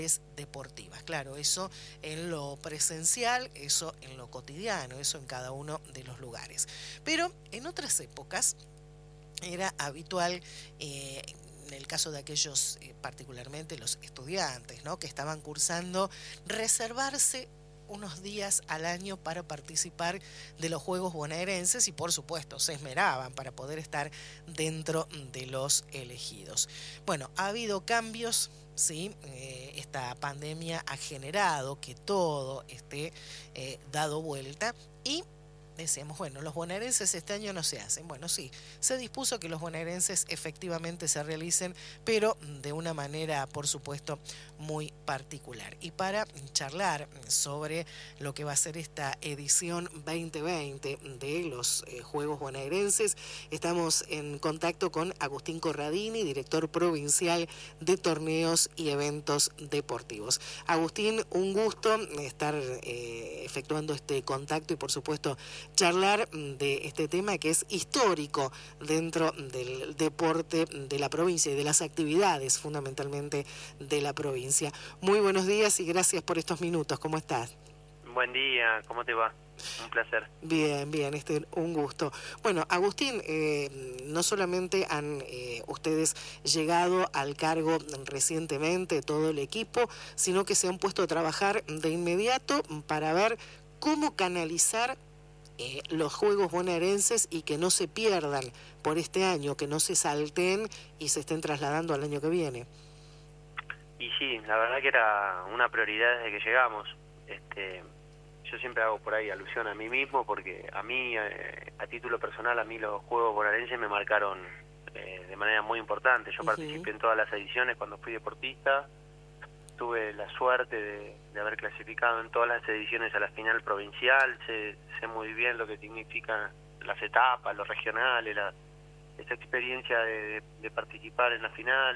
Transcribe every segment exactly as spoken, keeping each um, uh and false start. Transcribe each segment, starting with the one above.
deportivas. Claro, eso en lo presencial, eso en lo cotidiano, eso en cada uno de los lugares. Pero en otras épocas era habitual, eh, en el caso de aquellos, eh, particularmente los estudiantes, ¿no?, que estaban cursando, reservarse unos días al año para participar de los Juegos Bonaerenses y por supuesto se esmeraban para poder estar dentro de los elegidos. Bueno, ha habido cambios, sí, eh, esta pandemia ha generado que todo esté eh, dado vuelta y decíamos, bueno, los bonaerenses este año no se hacen. Bueno, sí, se dispuso que los bonaerenses efectivamente se realicen, pero de una manera, por supuesto, muy particular. Y para charlar sobre lo que va a ser esta edición veinte veinte de los eh, Juegos Bonaerenses, estamos en contacto con Agustín Corradini, director provincial de torneos y eventos deportivos. Agustín, un gusto estar eh, efectuando este contacto y, por supuesto, charlar de este tema que es histórico dentro del deporte de la provincia y de las actividades fundamentalmente de la provincia. Muy buenos días y gracias por estos minutos. ¿Cómo estás? Buen día, ¿cómo te va? Un placer. Bien, bien, este, un gusto. Bueno, Agustín, eh, no solamente han eh, ustedes llegado al cargo recientemente, todo el equipo, sino que se han puesto a trabajar de inmediato para ver cómo canalizar Eh, los Juegos Bonaerenses y que no se pierdan por este año, que no se salteen y se estén trasladando al año que viene. Y sí, la verdad que era una prioridad desde que llegamos. Este, yo siempre hago por ahí alusión a mí mismo, porque a mí, eh, a título personal, a mí los Juegos Bonaerenses me marcaron eh, de manera muy importante. Yo uh-huh. participé en todas las ediciones cuando fui deportista. Tuve la suerte de, de haber clasificado en todas las ediciones a la final provincial, sé, sé muy bien lo que significan las etapas, los regionales, la, esa experiencia de, de, de participar en la final,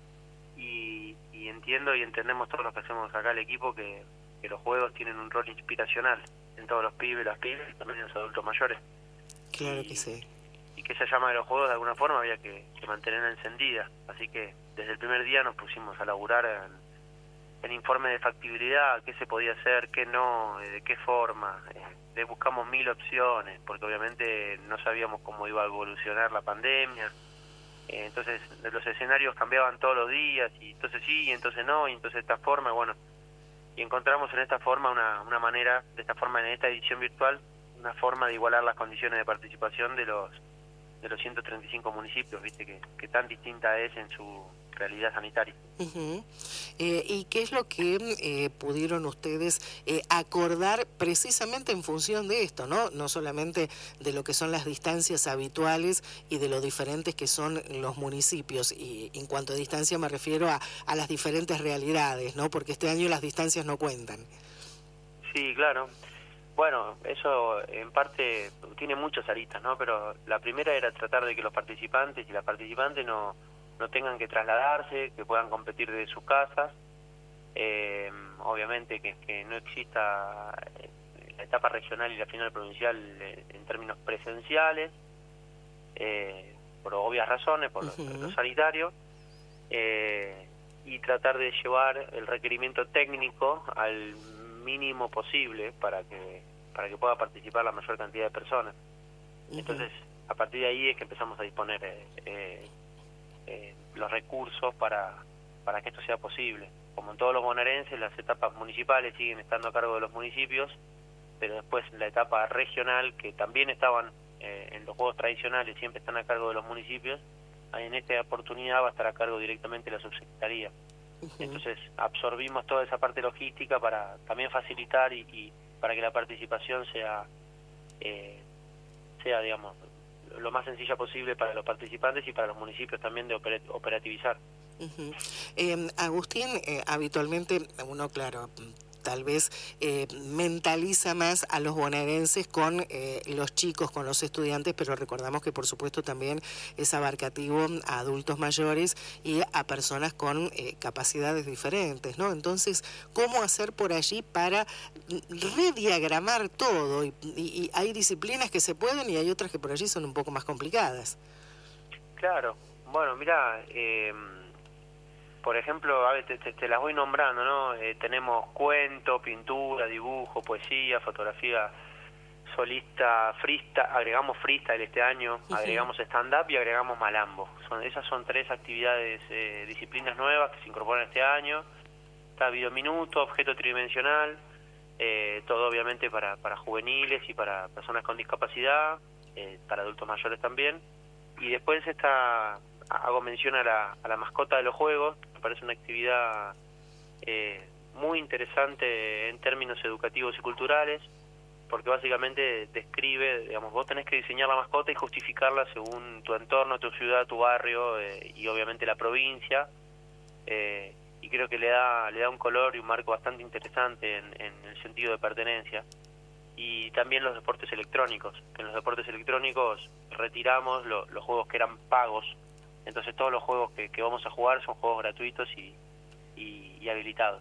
y, y entiendo y entendemos todos los que hacemos acá el equipo que, que los juegos tienen un rol inspiracional en todos los pibes, las pibes, también en los adultos mayores. Claro y, que sí. Y que esa llama de los juegos de alguna forma había que, que mantenerla encendida, así que desde el primer día nos pusimos a laburar en el informe de factibilidad, qué se podía hacer, qué no, de qué forma. Eh, buscamos mil opciones, porque obviamente no sabíamos cómo iba a evolucionar la pandemia. Eh, entonces los escenarios cambiaban todos los días, y entonces sí, y entonces no, y entonces esta forma, bueno, y encontramos en esta forma una, una manera, de esta forma en esta edición virtual, una forma de igualar las condiciones de participación de los de los ciento treinta y cinco municipios, viste, que, que tan distinta es en su realidad sanitaria. Uh-huh. eh, ¿Y qué es lo que eh, pudieron ustedes eh, acordar precisamente en función de esto, ¿no? No solamente de lo que son las distancias habituales y de lo diferentes que son los municipios, y en cuanto a distancia me refiero a, a las diferentes realidades, ¿no? Porque este año las distancias no cuentan. Sí, claro. Bueno, eso en parte tiene muchas aristas, ¿no? Pero la primera era tratar de que los participantes y las participantes no, no tengan que trasladarse, que puedan competir desde sus casas. Eh, obviamente que, que no exista la etapa regional y la final provincial en términos presenciales, eh, por obvias razones, por uh-huh. lo, lo sanitario, eh, y tratar de llevar el requerimiento técnico al mínimo posible para que para que pueda participar la mayor cantidad de personas. Uh-huh. Entonces, a partir de ahí es que empezamos a disponer eh, eh, eh, los recursos para para que esto sea posible. Como en todos los bonaerenses, las etapas municipales siguen estando a cargo de los municipios, pero después la etapa regional, que también estaban eh, en los juegos tradicionales, siempre están a cargo de los municipios, en esta oportunidad va a estar a cargo directamente la subsecretaría. Uh-huh. Entonces absorbimos toda esa parte logística para también facilitar y, y para que la participación sea eh, sea digamos lo más sencilla posible para los participantes y para los municipios también de oper operativizar. Uh-huh. eh, Agustín, eh, habitualmente uno, claro, tal vez eh, mentaliza más a los bonaerenses con eh, los chicos, con los estudiantes, pero recordamos que por supuesto también es abarcativo a adultos mayores y a personas con eh, capacidades diferentes, ¿no? Entonces, ¿cómo hacer por allí para rediagramar todo? Y, y, y hay disciplinas que se pueden y hay otras que por allí son un poco más complicadas. Claro, bueno, mira, eh, por ejemplo, a ver, te, te, te las voy nombrando, ¿no? Eh, tenemos cuento, pintura, dibujo, poesía, fotografía solista, freestyle, agregamos freestyle este año, uh-huh. agregamos stand-up y agregamos malambo. Son, esas son tres actividades, eh, disciplinas nuevas que se incorporan este año. Está videominuto, objeto tridimensional, eh, todo obviamente para, para juveniles y para personas con discapacidad, eh, para adultos mayores también. Y después está, hago mención a la, a la mascota de los juegos, me parece una actividad eh, muy interesante en términos educativos y culturales, porque básicamente describe, digamos, vos tenés que diseñar la mascota y justificarla según tu entorno, tu ciudad, tu barrio eh, y obviamente la provincia, eh, y creo que le da le da un color y un marco bastante interesante en, en el sentido de pertenencia. Y también los deportes electrónicos. En los deportes electrónicos retiramos lo, los juegos que eran pagos, entonces todos los juegos que, que vamos a jugar son juegos gratuitos y, y, y habilitados.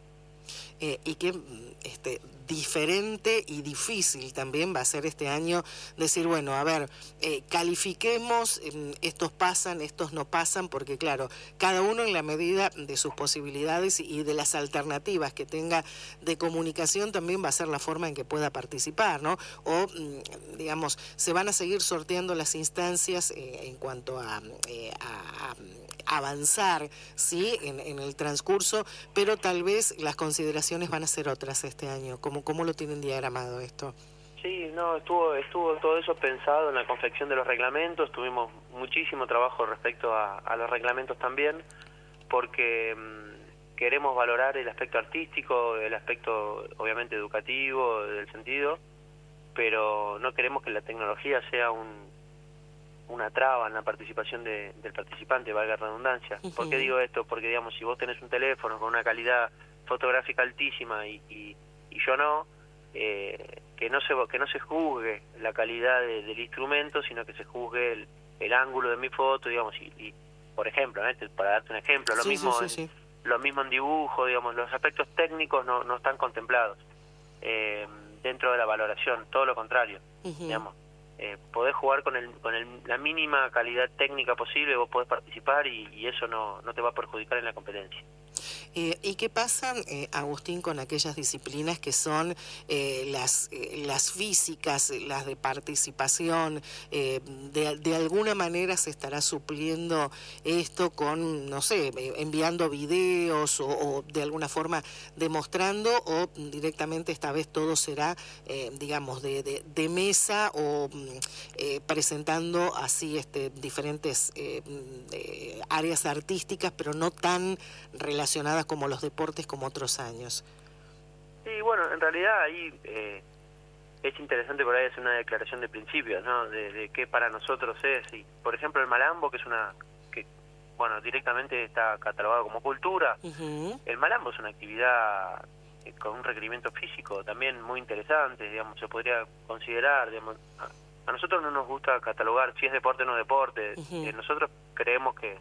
Eh, y qué este, diferente y difícil también va a ser este año decir, bueno, a ver, eh, califiquemos, eh, estos pasan, estos no pasan, porque claro, cada uno en la medida de sus posibilidades y de las alternativas que tenga de comunicación también va a ser la forma en que pueda participar, ¿no? O, digamos, se van a seguir sorteando las instancias eh, en cuanto a, eh, a, a avanzar, sí, en, en el transcurso, pero tal vez las consideraciones van a ser otras este año. ¿Cómo, cómo lo tienen diagramado esto? Sí, no, estuvo estuvo todo eso pensado en la confección de los reglamentos, tuvimos muchísimo trabajo respecto a, a los reglamentos también, porque mmm, queremos valorar el aspecto artístico, el aspecto obviamente educativo, del sentido, pero no queremos que la tecnología sea un una traba en la participación de, del participante, valga la redundancia. Uh-huh. ¿Por qué digo esto? Porque, digamos, si vos tenés un teléfono con una calidad fotográfica altísima y, y, y yo no, eh, que no se que no se juzgue la calidad de, del instrumento, sino que se juzgue el, el ángulo de mi foto, digamos, y, y por ejemplo, ¿eh? para darte un ejemplo, lo sí, mismo sí, sí, en, sí. lo mismo en dibujo, digamos, los aspectos técnicos no, no están contemplados eh, dentro de la valoración, todo lo contrario, uh-huh. digamos. Eh, podés jugar con el con el, la mínima calidad técnica posible, vos podés participar y, y eso no, no te va a perjudicar en la competencia. Eh, ¿Y qué pasa, eh, Agustín, con aquellas disciplinas que son eh, las, eh, las físicas, las de participación? Eh, de, de alguna manera se estará supliendo esto con, no sé, enviando videos o, o de alguna forma demostrando, o directamente esta vez todo será, eh, digamos, de, de, de mesa o eh, presentando así este, diferentes eh, eh, áreas artísticas, pero no tan relacionadas como los deportes como otros años? Sí, bueno, en realidad ahí eh, es interesante por ahí hacer una declaración de principios, ¿no? De, de qué para nosotros es. Y, por ejemplo, el malambo, que es una que bueno directamente está catalogado como cultura. Uh-huh. El malambo es una actividad eh, con un requerimiento físico también muy interesante, digamos, se podría considerar, digamos, a, a nosotros no nos gusta catalogar si es deporte o no deporte. Uh-huh. eh, nosotros creemos que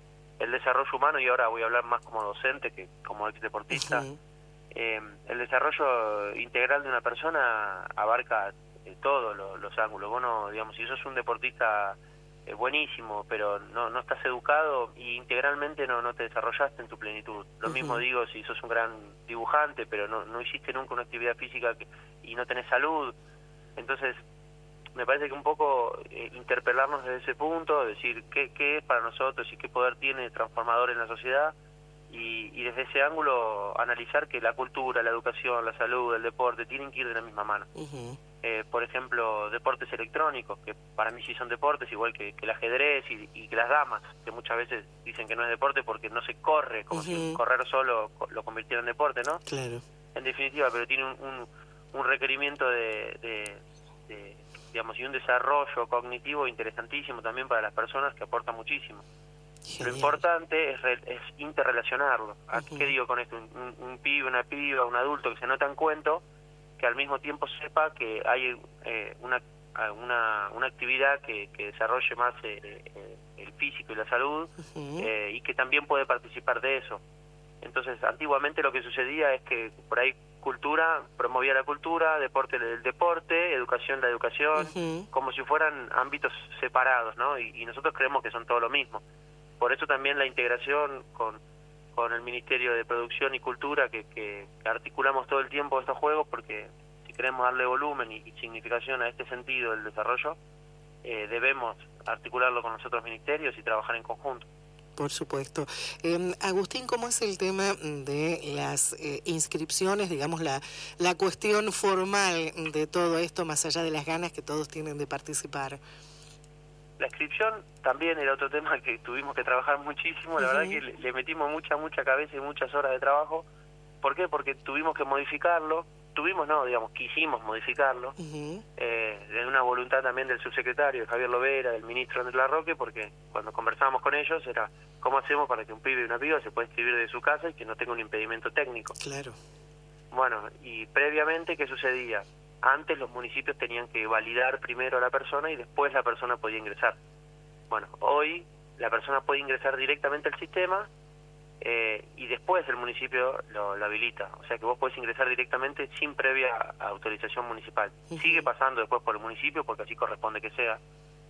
el desarrollo humano, y ahora voy a hablar más como docente que como ex deportista, uh-huh. eh, el desarrollo integral de una persona abarca eh, todos lo, los ángulos. Vos no, digamos, si sos un deportista eh, buenísimo, pero no no estás educado y integralmente no no te desarrollaste en tu plenitud. Lo uh-huh. mismo digo si sos un gran dibujante, pero no no hiciste nunca una actividad física que, y no tenés salud. Entonces, me parece que un poco eh, interpelarnos desde ese punto, decir qué, qué es para nosotros y qué poder tiene transformador en la sociedad, y, y desde ese ángulo analizar que la cultura, la educación, la salud, el deporte tienen que ir de la misma mano. Uh-huh. Eh, por ejemplo, deportes electrónicos, que para mí sí son deportes, igual que, que el ajedrez y, y que las damas, que muchas veces dicen que no es deporte porque no se corre, como uh-huh. si correr solo lo convirtiera en deporte, ¿no? Claro. En definitiva, pero tiene un, un, un requerimiento de... de, de digamos, y un desarrollo cognitivo interesantísimo también para las personas, que aporta muchísimo. Genial. Lo importante es, re, es interrelacionarlo. Uh-huh. ¿Qué digo con esto? Un, un, un pibe, una piba, un adulto que se nota en cuento, que al mismo tiempo sepa que hay eh, una, una una actividad que, que desarrolle más eh, eh, el físico y la salud, uh-huh. eh, y que también puede participar de eso. Entonces, antiguamente lo que sucedía es que por ahí cultura promovía la cultura, deporte el deporte, educación la educación, uh-huh. como si fueran ámbitos separados, ¿no? Y, y nosotros creemos que son todo lo mismo. Por eso también la integración con, con el Ministerio de Producción y Cultura que, que articulamos todo el tiempo estos juegos, porque si queremos darle volumen y, y significación a este sentido del desarrollo, eh, debemos articularlo con los otros ministerios y trabajar en conjunto. Por supuesto. Eh, Agustín, ¿cómo es el tema de las eh, inscripciones, digamos, la, la cuestión formal de todo esto, más allá de las ganas que todos tienen de participar? La inscripción también era otro tema que tuvimos que trabajar muchísimo, la uh-huh. verdad que le, le metimos mucha, mucha cabeza y muchas horas de trabajo. ¿Por qué? Porque tuvimos que modificarlo, tuvimos no, digamos, quisimos modificarlo, uh-huh. eh, de una voluntad también del subsecretario, de Javier Lovera, del ministro Andrés Larroque, porque cuando conversábamos con ellos era cómo hacemos para que un pibe y una piba se pueda inscribir de su casa y que no tenga un impedimento técnico. Claro. Bueno, y previamente, ¿qué sucedía? Antes los municipios tenían que validar primero a la persona y después la persona podía ingresar. Bueno, hoy la persona puede ingresar directamente al sistema eh, y después el municipio lo, lo habilita. O sea que vos podés ingresar directamente sin previa autorización municipal. Uh-huh. Sigue pasando después por el municipio porque así corresponde que sea.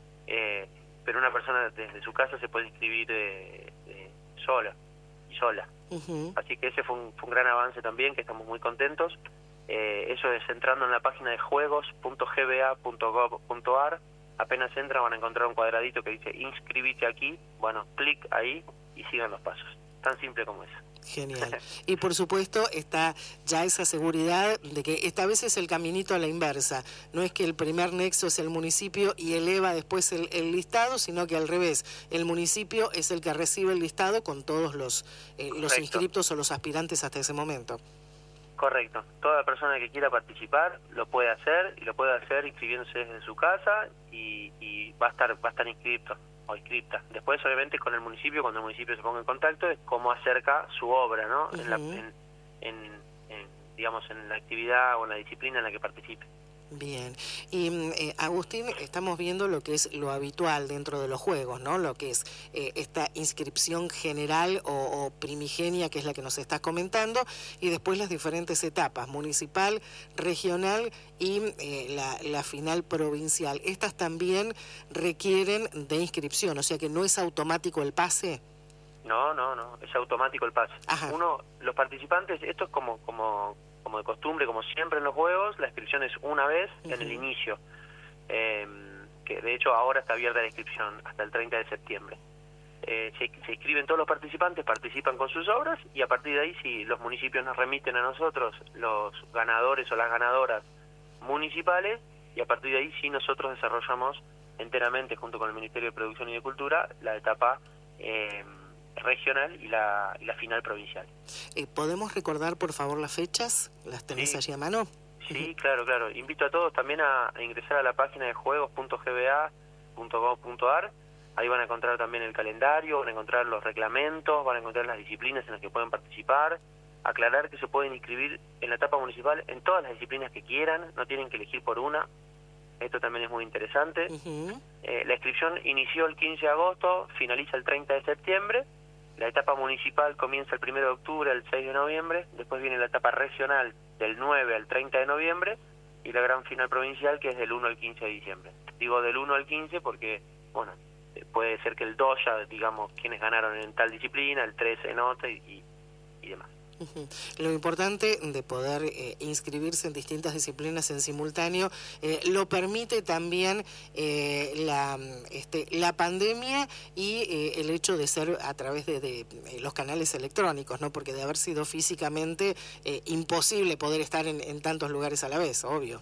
Eh, pero una persona desde su casa se puede inscribir eh, eh, sola y sola. Uh-huh. Así que ese fue un, fue un gran avance también, que estamos muy contentos. Eh, eso es entrando en la página de juegos punto g b a punto gov punto a r. Apenas entran van a encontrar un cuadradito que dice inscribite aquí. Bueno, clic ahí y sigan los pasos. Tan simple como eso. Genial. Y por supuesto está ya esa seguridad de que esta vez es el caminito a la inversa. No es que el primer nexo es el municipio y eleva después el, el listado, sino que al revés. El municipio es el que recibe el listado con todos los, eh, los inscriptos o los aspirantes hasta ese momento. Correcto. Toda persona que quiera participar lo puede hacer y lo puede hacer inscribiéndose desde su casa y, y va a estar va a estar inscripto o inscripta. Después, obviamente, con el municipio, cuando el municipio se ponga en contacto, es cómo acerca su obra, ¿no? Uh-huh. en, la, en, en, en, digamos, en la actividad o en la disciplina en la que participe. Bien. Y eh, Agustín, estamos viendo lo que es lo habitual dentro de los juegos, ¿no? Lo que es eh, esta inscripción general o, o primigenia, que es la que nos estás comentando, y después las diferentes etapas, municipal, regional y eh, la, la final provincial. Estas también requieren de inscripción, o sea que no es automático el pase. No, no, no, es automático el pase. Ajá. Uno, los participantes, esto es como... como como de costumbre, como siempre en los juegos, la inscripción es una vez uh-huh. en el inicio, eh, que de hecho ahora está abierta la inscripción hasta el treinta de septiembre. Eh, se, se inscriben todos los participantes, participan con sus obras y a partir de ahí, si los municipios nos remiten a nosotros los ganadores o las ganadoras municipales, y a partir de ahí sí nosotros desarrollamos enteramente junto con el Ministerio de Producción y de Cultura la etapa eh, regional y la, y la final provincial. Eh, ¿Podemos recordar, por favor, las fechas? ¿Las tenés sí. allí a mano? Sí, claro, claro. Invito a todos también a, a ingresar a la página de juegos punto g b a punto gov punto a r. Ahí van a encontrar también el calendario, van a encontrar los reglamentos, van a encontrar las disciplinas en las que pueden participar. Aclarar que se pueden inscribir en la etapa municipal en todas las disciplinas que quieran, no tienen que elegir por una. Esto también es muy interesante. Uh-huh. Eh, la inscripción inició el quince de agosto, finaliza el treinta de septiembre. La etapa municipal comienza el primero de octubre al seis de noviembre, después viene la etapa regional del nueve al treinta de noviembre y la gran final provincial que es del uno al quince de diciembre. Digo del uno al quince porque, bueno, puede ser que el dos ya, digamos, quienes ganaron en tal disciplina, el tres en otra y, y, y demás. Uh-huh. Lo importante de poder eh, inscribirse en distintas disciplinas en simultáneo eh, lo permite también eh, la, este, la pandemia y eh, el hecho de ser a través de, de, de los canales electrónicos, ¿no? Porque de haber sido físicamente eh, imposible poder estar en, en tantos lugares a la vez, obvio.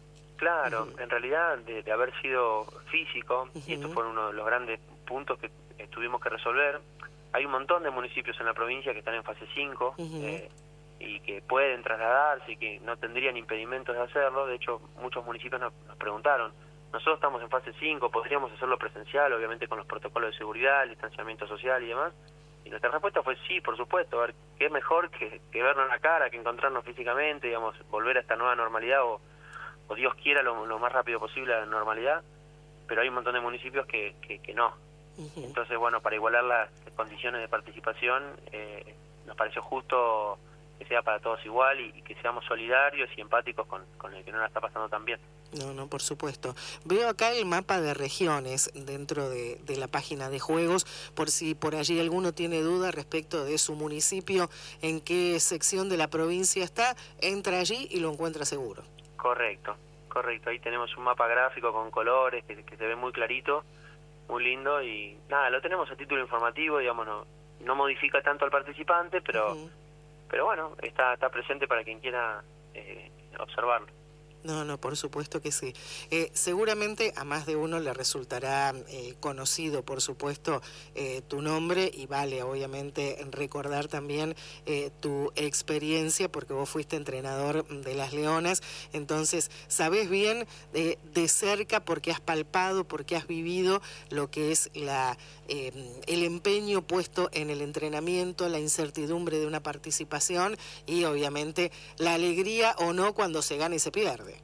Claro, uh-huh. En realidad de, de haber sido físico, uh-huh. y esto fue uno de los grandes puntos que eh, tuvimos que resolver. Hay un montón de municipios en la provincia que están en fase cinco uh-huh. eh, y que pueden trasladarse y que no tendrían impedimentos de hacerlo. De hecho, muchos municipios nos, nos preguntaron, nosotros estamos en fase cinco, ¿podríamos hacerlo presencial? Obviamente con los protocolos de seguridad, el distanciamiento social y demás. Y nuestra respuesta fue sí, por supuesto. A ver, ¿qué mejor que, que vernos la cara, que encontrarnos físicamente, digamos, volver a esta nueva normalidad o, o Dios quiera lo, lo más rápido posible a la normalidad? Pero hay un montón de municipios que, que, que no. Uh-huh. Entonces, bueno, para igualar las condiciones de participación, eh, nos pareció justo que sea para todos igual y, y que seamos solidarios y empáticos con, con el que no la está pasando tan bien. No, no, por supuesto. Veo acá el mapa de regiones dentro de, de la página de juegos, por si por allí alguno tiene duda respecto de su municipio, en qué sección de la provincia está, entra allí y lo encuentra seguro. Correcto, correcto. Ahí tenemos un mapa gráfico con colores que, que se ve muy clarito, muy lindo y nada, lo tenemos a título informativo, digamos, no, no modifica tanto al participante, pero, uh-huh. pero bueno, está, está presente para quien quiera eh, observarlo. No, no, por supuesto que sí. Eh, seguramente a más de uno le resultará eh, conocido, por supuesto, eh, tu nombre y vale, obviamente, recordar también eh, tu experiencia porque vos fuiste entrenador de las Leonas, entonces sabés bien eh, de cerca porque has palpado, porque has vivido lo que es la eh, el empeño puesto en el entrenamiento, la incertidumbre de una participación y obviamente la alegría o no cuando se gana y se pierde.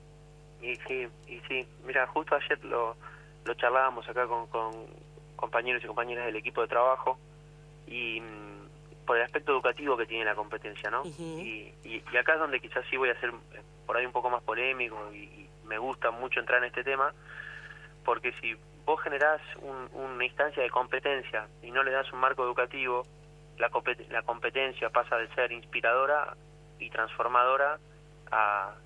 Y sí, y sí. Mira, justo ayer lo, lo charlábamos acá con, con compañeros y compañeras del equipo de trabajo y mmm, por el aspecto educativo que tiene la competencia, ¿no? Uh-huh. y, y, y acá es donde quizás sí voy a ser por ahí un poco más polémico y, y me gusta mucho entrar en este tema, porque si vos generás un, una instancia de competencia y no le das un marco educativo, la, compet- la competencia pasa de ser inspiradora y transformadora a...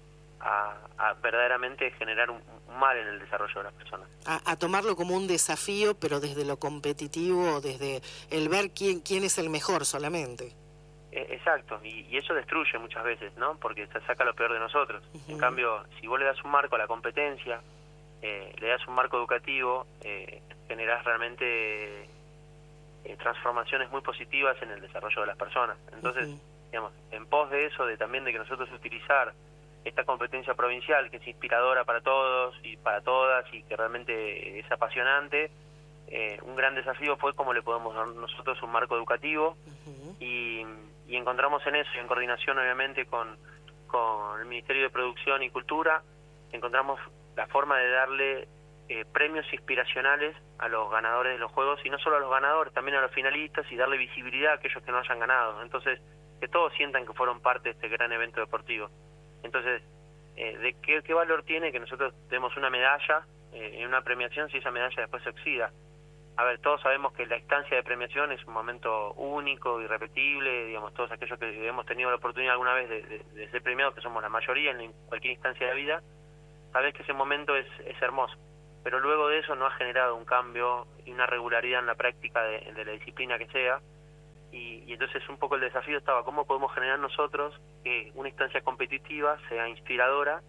A, a verdaderamente generar un, un mal en el desarrollo de las personas. A, a tomarlo como un desafío, pero desde lo competitivo, desde el ver quién quién es el mejor solamente. Eh, exacto, y, y eso destruye muchas veces, ¿no? Porque se saca lo peor de nosotros. Uh-huh. En cambio, si vos le das un marco a la competencia, eh, le das un marco educativo, eh, generás realmente eh, transformaciones muy positivas en el desarrollo de las personas. Entonces, uh-huh. digamos, en pos de eso, de también de que nosotros utilizar esta competencia provincial que es inspiradora para todos y para todas y que realmente es apasionante, eh, un gran desafío fue cómo le podemos dar nosotros un marco educativo. Uh-huh. y, y encontramos en eso, y en coordinación obviamente con, con el Ministerio de Producción y Cultura, encontramos la forma de darle eh, premios inspiracionales a los ganadores de los juegos, y no solo a los ganadores, también a los finalistas, y darle visibilidad a aquellos que no hayan ganado. Entonces, que todos sientan que fueron parte de este gran evento deportivo. Entonces, eh, ¿de qué, qué valor tiene que nosotros demos una medalla eh, en una premiación si esa medalla después se oxida? A ver, todos sabemos que la instancia de premiación es un momento único, irrepetible, digamos, todos aquellos que hemos tenido la oportunidad alguna vez de, de, de ser premiados, que somos la mayoría en cualquier instancia de la vida, sabés que ese momento es, es hermoso, pero luego de eso no ha generado un cambio y una regularidad en la práctica de, de la disciplina que sea. Y, y entonces un poco el desafío estaba cómo podemos generar nosotros que una instancia competitiva sea inspiradora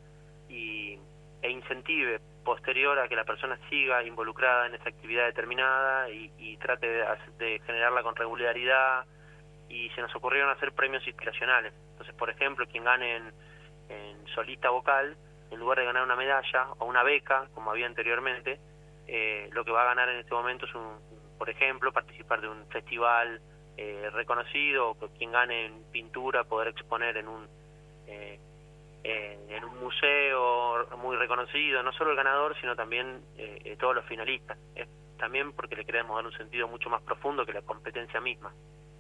y, e incentive posterior a que la persona siga involucrada en esa actividad determinada y, y trate de, de generarla con regularidad. Y se nos ocurrieron hacer premios inspiracionales. Entonces, por ejemplo, quien gane en, en solista vocal, en lugar de ganar una medalla o una beca, como había anteriormente, eh, lo que va a ganar en este momento es, un, por ejemplo, participar de un festival Eh, reconocido, o quien gane en pintura poder exponer en un eh, eh, en un museo muy reconocido, no solo el ganador sino también eh, eh, todos los finalistas, eh, también porque le queremos dar un sentido mucho más profundo que la competencia misma.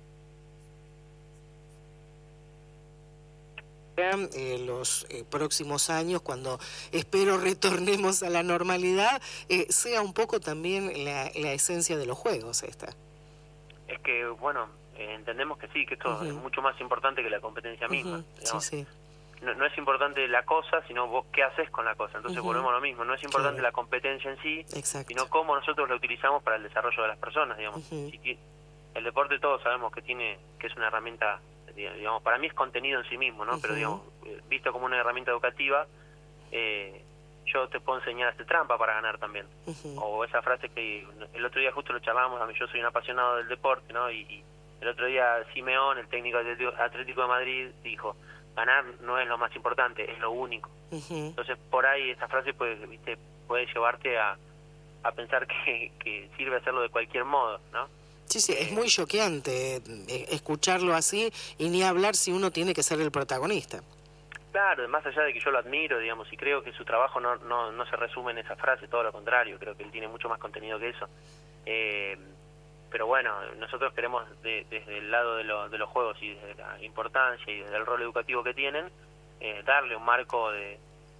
Eh, los eh, próximos años, cuando espero retornemos a la normalidad, eh, sea un poco también la, la esencia de los juegos esta. Es que, bueno, eh, entendemos que sí, que esto uh-huh. es mucho más importante que la competencia misma. Uh-huh. Sí, sí. No, no es importante la cosa, sino vos qué haces con la cosa. Entonces uh-huh. volvemos a lo mismo. No es importante claro. la competencia en sí, exacto. sino cómo nosotros la utilizamos para el desarrollo de las personas, digamos. Uh-huh. Si, el deporte todos sabemos que tiene que es una herramienta, digamos, para mí es contenido en sí mismo, ¿no? Uh-huh. Pero, digamos, visto como una herramienta educativa, eh, yo te puedo enseñar a hacer trampa para ganar también. Uh-huh. O esa frase que el otro día justo lo charlábamos, a mí yo soy un apasionado del deporte, ¿no? Y, y el otro día Simeón, el técnico Atlético de Madrid, dijo, ganar no es lo más importante, es lo único. Uh-huh. Entonces por ahí esa frase puede, viste, puede llevarte a, a pensar que, que sirve hacerlo de cualquier modo, ¿no? Sí, sí, es muy choqueante escucharlo así y ni hablar si uno tiene que ser el protagonista. Claro, más allá de que yo lo admiro, digamos, y creo que su trabajo no, no, no se resume en esa frase, todo lo contrario, creo que él tiene mucho más contenido que eso. Eh, pero bueno, nosotros queremos de, desde el lado de, lo, de los juegos y desde la importancia y desde el rol educativo que tienen, eh, darle un marco de,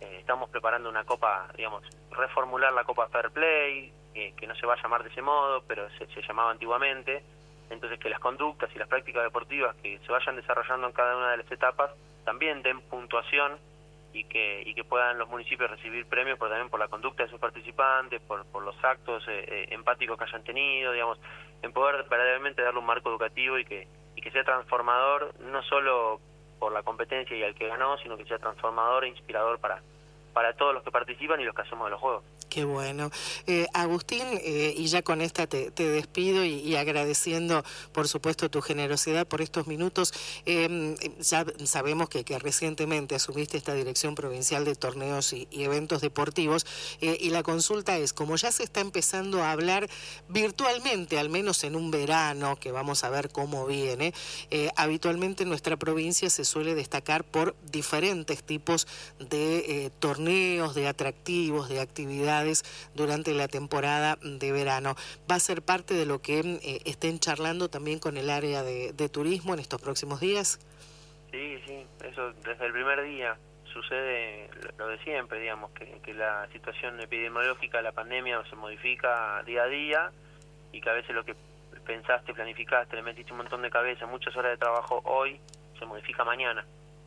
Eh, estamos preparando una copa, digamos, reformular la Copa Fair Play, eh, que no se va a llamar de ese modo, pero se, se llamaba antiguamente. Entonces, que las conductas y las prácticas deportivas que se vayan desarrollando en cada una de las etapas también den puntuación y que y que puedan los municipios recibir premios por, también por la conducta de sus participantes, por, por los actos eh, eh, empáticos que hayan tenido, digamos, en poder verdaderamente darle un marco educativo y que y que sea transformador, no solo por la competencia y al que ganó, sino que sea transformador e inspirador para para todos los que participan y los que hacemos de los juegos. Qué bueno. Eh, Agustín, eh, y ya con esta te, te despido y, y agradeciendo, por supuesto, tu generosidad por estos minutos. Eh, ya sabemos que, que recientemente asumiste esta Dirección Provincial de Torneos y, y Eventos Deportivos, eh, y la consulta es, como ya se está empezando a hablar virtualmente, al menos en un verano, que vamos a ver cómo viene, eh, habitualmente en nuestra provincia se suele destacar por diferentes tipos de eh, torneos, de atractivos, de actividades durante la temporada de verano. ¿Va a ser parte de lo que eh, estén charlando también con el área de, de turismo en estos próximos días? Sí, sí, eso desde el primer día sucede lo de siempre, digamos, que, que la situación epidemiológica de la pandemia se modifica día a día y que a veces lo que pensaste, planificaste, le metiste un montón de cabeza, muchas horas de trabajo hoy, se modifica mañana.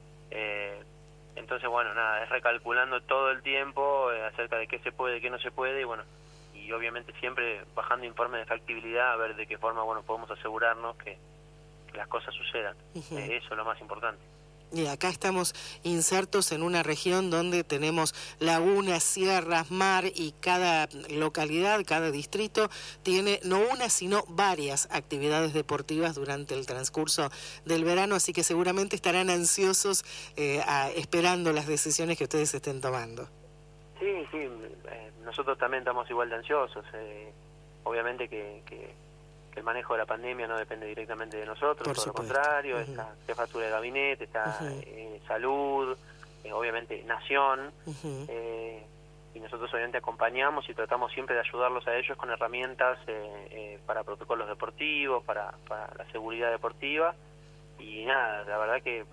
Eh, Entonces, bueno, nada, es recalculando todo el tiempo eh, acerca de qué se puede, qué no se puede, y bueno, y obviamente siempre bajando informes de factibilidad a ver de qué forma, bueno, podemos asegurarnos que, que las cosas sucedan. Uh-huh. eh, eso es lo más importante. Y acá estamos insertos en una región donde tenemos lagunas, sierras, mar, y cada localidad, cada distrito tiene no una sino varias actividades deportivas durante el transcurso del verano, así que seguramente estarán ansiosos eh, a, esperando las decisiones que ustedes estén tomando. Sí, sí, eh, nosotros también estamos igual de ansiosos. Eh, obviamente que... que el manejo de la pandemia no depende directamente de nosotros, por, por lo contrario, uh-huh. Está jefatura de gabinete, está uh-huh. eh, salud, eh, obviamente nación, uh-huh. eh, y nosotros obviamente acompañamos y tratamos siempre de ayudarlos a ellos con herramientas eh, eh, para protocolos deportivos, para, para la seguridad deportiva, y nada, la verdad que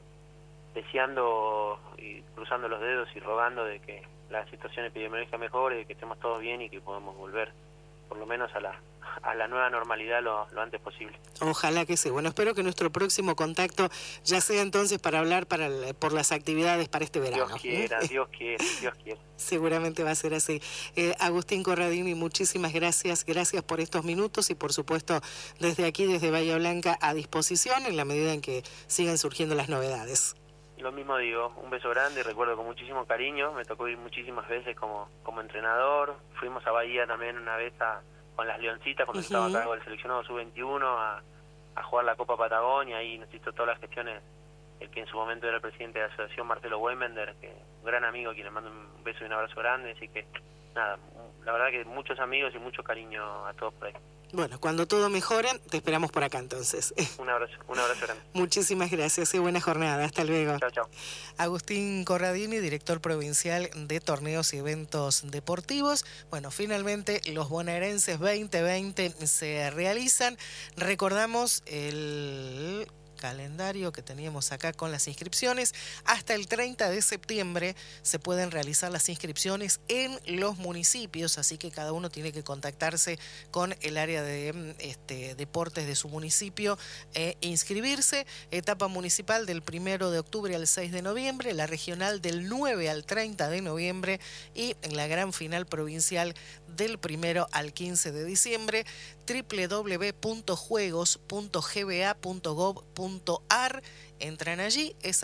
deseando y cruzando los dedos y rogando de que la situación epidemiológica mejore, de que estemos todos bien y que podamos volver por lo menos a la a la nueva normalidad lo, lo antes posible. Ojalá que sí. Bueno, espero que nuestro próximo contacto ya sea entonces para hablar para el, por las actividades para este verano. Dios quiera, ¿eh? Dios quiera, Dios quiera. Seguramente va a ser así. Eh, Agustín Corradini, muchísimas gracias. Gracias por estos minutos y por supuesto desde aquí, desde Bahía Blanca, a disposición en la medida en que sigan surgiendo las novedades. Lo mismo digo, un beso grande y recuerdo con muchísimo cariño, me tocó ir muchísimas veces como, como entrenador, fuimos a Bahía también una vez a con las Leoncitas cuando uh-huh. estaba a cargo del seleccionado sub veintiuno a, a jugar la Copa Patagonia, ahí nos hizo todas las gestiones el que en su momento era el presidente de la asociación, Marcelo Weimender, que un gran amigo a quien le mando un beso y un abrazo grande, así que nada, la verdad que muchos amigos y mucho cariño a todos por ahí. Bueno, cuando todo mejore, te esperamos por acá entonces. Un abrazo, un abrazo grande. Muchísimas gracias y buena jornada. Hasta luego. Chao, chao. Agustín Corradini, director provincial de Torneos y Eventos Deportivos. Bueno, finalmente los bonaerenses veinte veinte se realizan. Recordamos el calendario que teníamos acá con las inscripciones. Hasta el treinta de septiembre se pueden realizar las inscripciones en los municipios, así que cada uno tiene que contactarse con el área de este, deportes de su municipio e inscribirse. Etapa municipal del primero de octubre al seis de noviembre, la regional del nueve al treinta de noviembre y la gran final provincial del primero al quince de diciembre. doble u doble u doble u punto juegos punto g b a punto gov punto a r. Entran allí. Esa